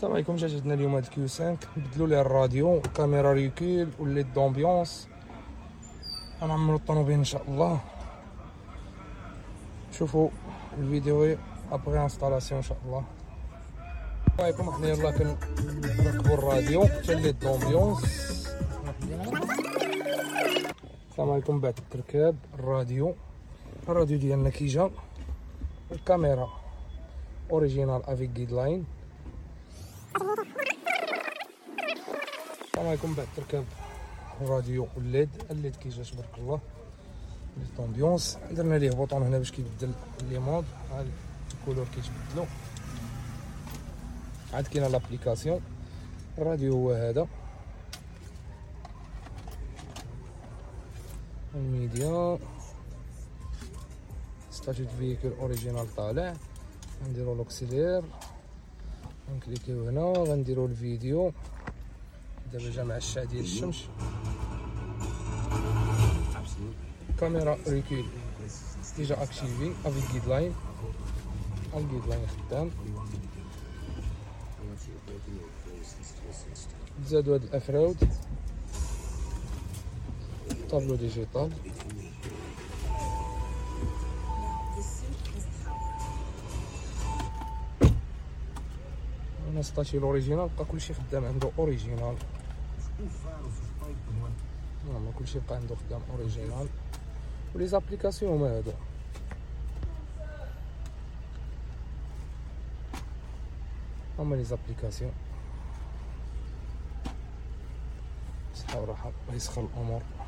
السلام عليكم. جاتنا اليوم هاد الكيو 5 بدلوا ليه الراديو، كاميرا ريكول وليد دومبيونس. غنعمرو الطوموبيل ان شاء الله. شوفوا الفيديو ابغي انستالاسيون ان شاء الله. السلام عليكم. حنا يلاه كنركبوا الراديو حتى ليد دومبيونس. السلام عليكم. بعد التركاب الراديو ديالنا كيجا، الكاميرا اوريجينال افيك جيد لاين. السلام عليكم. بعد تركب الراديو والليد كيجا تبارك الله لي طومبيونس. درنا ليه بوطون هنا باش كيبدل لي مود، ها الكولور كيتبدلو. عاد كاينه لابليكاسيون. الراديو هو هذا الميديا ستاتيو فيكول اوريجينال طالع. غنديرو لوكسيلير، غنكليكيو هنا، غنديرو الفيديو. دابا جا مع الشع ديال الشمس. كاميرا ريكول ديجا اكتيفي افيك جيد لاين. الجيد لاين خدام. زادو هاد الافرود طابلو ديجيتال. هنا سطاشي الاوريجينال، بقى كلشي خدام عنده اوريجينال. نورمال كلشي بقى عنده خدام اوريجينال. ولي زابليكاسيون هما هادو. هما لي زابليكاسيون. صحة وراحة، الله يسخر الامور.